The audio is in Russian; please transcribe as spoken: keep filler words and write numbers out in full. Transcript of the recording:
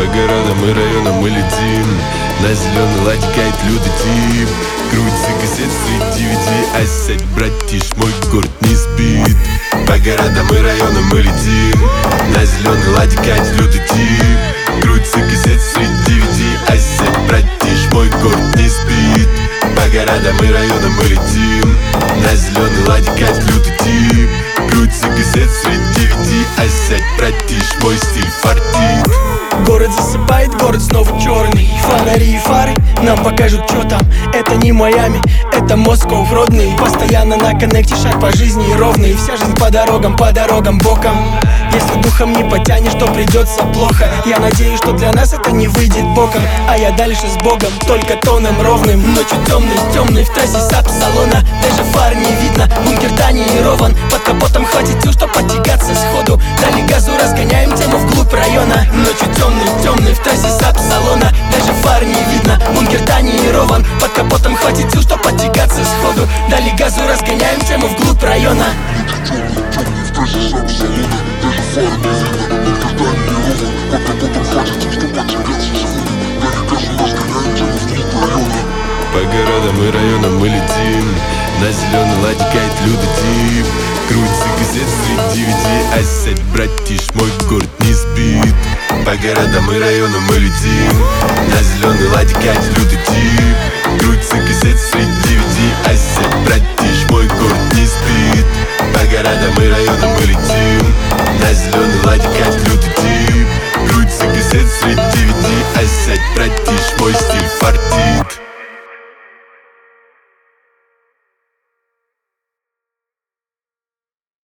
городам и районам мы летим. На зеленый ладе кает лютый тип. Крутится кассет среди девяти. Осядь, братиш, мой город не спит. По городам и районам мы летим. На зеленый ладе кает лютый тип. Крутится кассет среди девяти. Осядь, братиш, мой город не спит. По городам и районам мы летим. На зеленый ладе кает лютый тип. Крутится кассет среди девяти. Осядь, братиш, мой стиль фартит. Город засыпает, город снова черный. Фонари и фары нам покажут, что там. Это не Майами, это Москва, родный. Постоянно на коннекте, шаг по жизни ровный. Вся жизнь по дорогам, по дорогам боком. Если духом не потянешь, то придется плохо. Я надеюсь, что для нас это не выйдет боком. А я дальше с Богом, только тоном ровным. Ночью темный, темный, в трассе сап-салона. Даже фар не видно, бункер тонирован. Под капотом хватит сил, чтоб подтягаться сходу. Дали газу, разгоняем тему вглубь района. Ночью темный, темный, в трассе сап-салона. Даже фар не видно, бункер тонирован. Под капотом хватит сил, чтоб подтягаться сходу. Дали газу, разгоняем тему вглубь района. По городам и районам мы летим. На зеленый ладе кает лютый тип. Крутится кассет среди девяти. Осядь, братиш, мой город не спит. По городам и районам мы летим. На зеленый ладе кает лютый тип. Крутится